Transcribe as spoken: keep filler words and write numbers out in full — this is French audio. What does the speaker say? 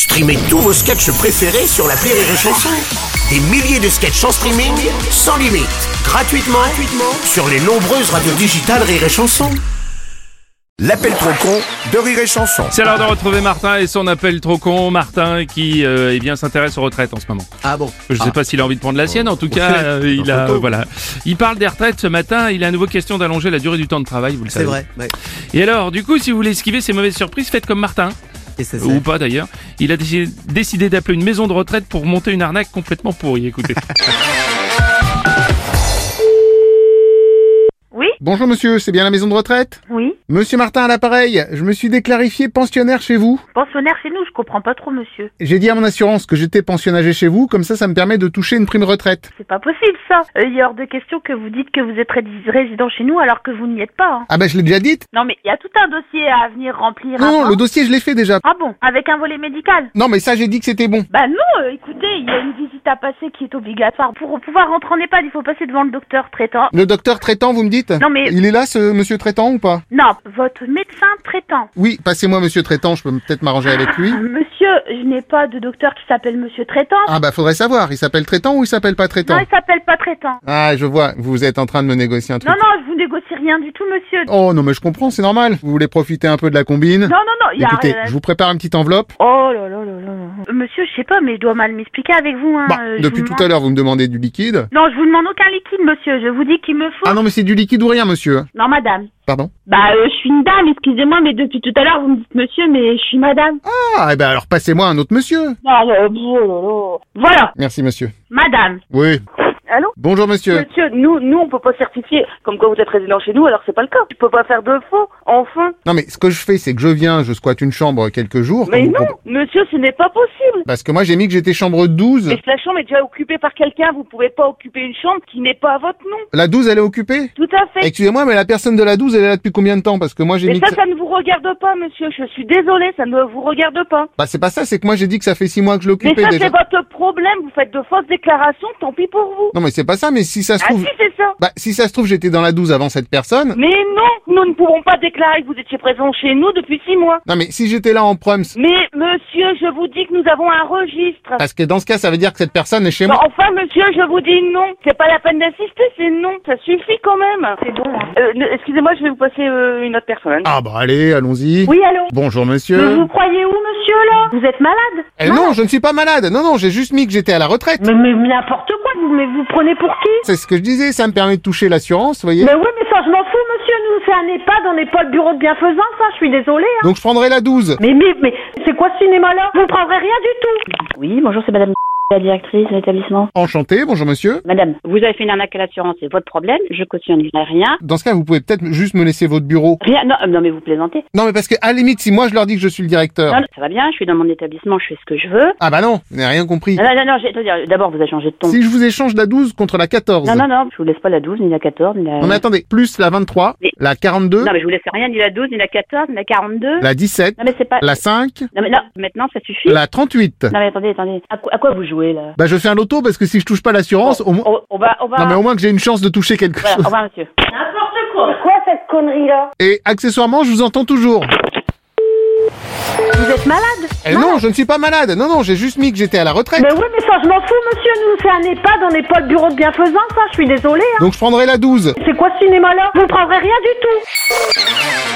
Streamez tous vos sketchs préférés sur l'appli Rire et Chanson. Des milliers de sketchs en streaming, sans limite, gratuitement, gratuitement sur les nombreuses radios digitales Rire et Chanson. L'appel trop con de Rire et Chanson. C'est l'heure de retrouver Martin et son appel trop con. Martin qui euh, eh bien s'intéresse aux retraites en ce moment. Ah bon. Je sais ah. pas s'il a envie de prendre la sienne. En tout cas, euh, il a euh, voilà. Il parle des retraites ce matin. Il a à nouveau question d'allonger la durée du temps de travail. Vous le savez. C'est vrai. Ouais. Et alors, du coup, si vous voulez esquiver ces mauvaises surprises, faites comme Martin. Et ça, Ou pas d'ailleurs. Il a décidé, décidé d'appeler une maison de retraite pour monter une arnaque complètement pourrie. Écoutez. Oui. Bonjour monsieur, c'est bien la maison de retraite ? Oui. Monsieur Martin à l'appareil, je me suis déclarifié pensionnaire chez vous. Pensionnaire chez nous, je comprends pas trop, monsieur. J'ai dit à mon assurance que j'étais pensionnagé chez vous, comme ça ça me permet de toucher une prime retraite. C'est pas possible, ça. Euh, il y a hors de question que vous dites que vous êtes ré- résident chez nous alors que vous n'y êtes pas. Hein. Ah bah je l'ai déjà dit. Non, mais il y a tout un dossier à venir remplir. Non, avant. le dossier je l'ai fait déjà. Ah bon, avec un volet médical. Non mais ça j'ai dit que c'était bon. Bah non, euh, écoutez, il y a une visite à passer qui est obligatoire. Pour pouvoir rentrer en EHPAD, il faut passer devant le docteur traitant. Le docteur traitant vous me dites ? Non mais... Il est là ce monsieur traitant ou pas ? Non, votre médecin traitant. Oui, passez-moi monsieur traitant, je peux peut-être m'arranger avec lui. Ah, monsieur, je n'ai pas de docteur qui s'appelle monsieur traitant. Ah bah faudrait savoir, il s'appelle traitant ou il s'appelle pas traitant ? Non, il s'appelle pas traitant. Ah je vois, vous êtes en train de me négocier un truc. Non, non, je vous négocie rien du tout, monsieur. Oh non mais je comprends, c'est normal. Vous voulez profiter un peu de la combine ? Non, non, non, il y a... Écoutez, euh, je vous prépare une petite enveloppe. Oh là là là là. Euh, Monsieur, je sais pas, mais je dois mal m'expliquer avec vous. Hein. Bah, Euh, je depuis vous tout demande- à l'heure vous me demandez du liquide. Non, je vous demande aucun liquide, monsieur. Je vous dis qu'il me faut. Ah non mais c'est du liquide ou rien monsieur. Non, madame. Pardon ? Bah, euh, je suis une dame, excusez-moi, mais depuis tout à l'heure, vous me dites monsieur, mais je suis madame. Ah, eh ben alors passez-moi un autre monsieur. Ah, euh, oh là là. Voilà, Merci monsieur. madame. Oui. Allô? Bonjour monsieur. Monsieur, nous, nous, on peut pas certifier comme quoi vous êtes résident chez nous, alors c'est pas le cas. Je peux pas faire de faux, enfin. Non mais ce que je fais c'est que je viens, je squatte une chambre quelques jours. Mais comme vous non, comp- monsieur, ce n'est pas possible. Parce que moi j'ai mis que j'étais chambre douze. Et si la chambre est déjà occupée par quelqu'un, vous pouvez pas occuper une chambre qui n'est pas à votre nom. La douze elle est occupée ? Tout à fait. Excusez-moi mais la personne de la douze elle est là depuis combien de temps ? Parce que moi j'ai Mais mis ça, que... ça ne vous regarde pas, monsieur. Je suis désolée, ça ne vous regarde pas. Bah c'est pas ça, c'est que moi j'ai dit que ça fait six mois que je Mais l'occupais ça, déjà. c'est votre problème. Vous faites de fausses déclarations, tant pis pour vous. Non mais c'est pas ça, mais si ça se Ah trouve... si, c'est ça. Bah si ça se trouve j'étais dans la douze avant cette personne. Mais non, nous ne pouvons pas déclarer que vous étiez présent chez nous depuis six mois. Non mais si j'étais là en prums... Mais monsieur, je vous dis que nous avons un registre. Parce que dans ce cas ça veut dire que cette personne est chez Bah, moi. enfin, monsieur, je vous dis non. C'est pas la peine d'insister, c'est non. Ça suffit quand même. C'est bon. Hein. Euh, ne- excusez-moi, je vais vous passer euh, une autre personne. Ah bah allez, allons-y. Oui, allô? Bonjour Mais monsieur. vous croyez où, monsieur, là? Vous êtes malade? Eh non, je ne suis pas malade. Non, non, j'ai juste mis que j'étais à la retraite. Mais, mais n'importe quoi, vous, mais vous prenez pour qui? C'est ce que je disais, ça me permet de toucher l'assurance, vous voyez. Mais oui, mais ça, je m'en fous, monsieur. Nous, c'est un EHPAD, on n'est pas le bureau de bienfaisance, hein. Je suis désolée, hein. Donc je prendrai la douze. Mais, mais, mais, c'est quoi ce cinéma-là? Vous ne prendrez rien du tout. Oui, bonjour, c'est madame la directrice de l'établissement. Enchanté, bonjour monsieur. Madame, vous avez fait une arnaque à l'assurance, c'est votre problème, je cautionnerai rien. Dans ce cas, vous pouvez peut-être juste me laisser votre bureau. Rien, non, euh, non mais vous plaisantez. Non, mais parce que à la limite, si moi je leur dis que je suis le directeur. Non, non, ça va bien, je suis dans mon établissement, je fais ce que je veux. Ah bah non, vous n'avez rien compris. Non, non, non, non, j'ai- attendez, d'abord vous avez changé de ton. Si je vous échange la douze contre la quatorze. Non, non, non, je vous laisse pas la douze, ni la quatorze, ni la... Non mais attendez, plus la vingt-trois, Mais- la quarante-deux, Non, mais je vous laisse rien, ni la douze, ni la quatorze, ni la quarante-deux. la dix-sept, Non, mais c'est pas... la cinq, Non, mais non, maintenant ça suffit. la trente-huit. Non, mais attendez, attendez, à quoi, à quoi vous jouez, là? Bah je fais un loto parce que si je touche pas l'assurance, au moins... on, on va, on va... Non mais au moins que j'ai une chance de toucher quelque Voilà, au chose. revoir, monsieur. N'importe quoi. Quoi cette connerie-là? Et accessoirement, je vous entends toujours. Vous êtes malade? Eh non, je ne suis pas malade. Non, non, j'ai juste mis que j'étais à la retraite. Mais oui, mais ça, je m'en fous, monsieur. Nous, c'est un EHPAD, on n'est pas le bureau de bienfaisance, hein. Je suis désolée, hein. Donc je prendrai la douze. C'est quoi ce cinéma-là? Vous ne prendrez rien du tout.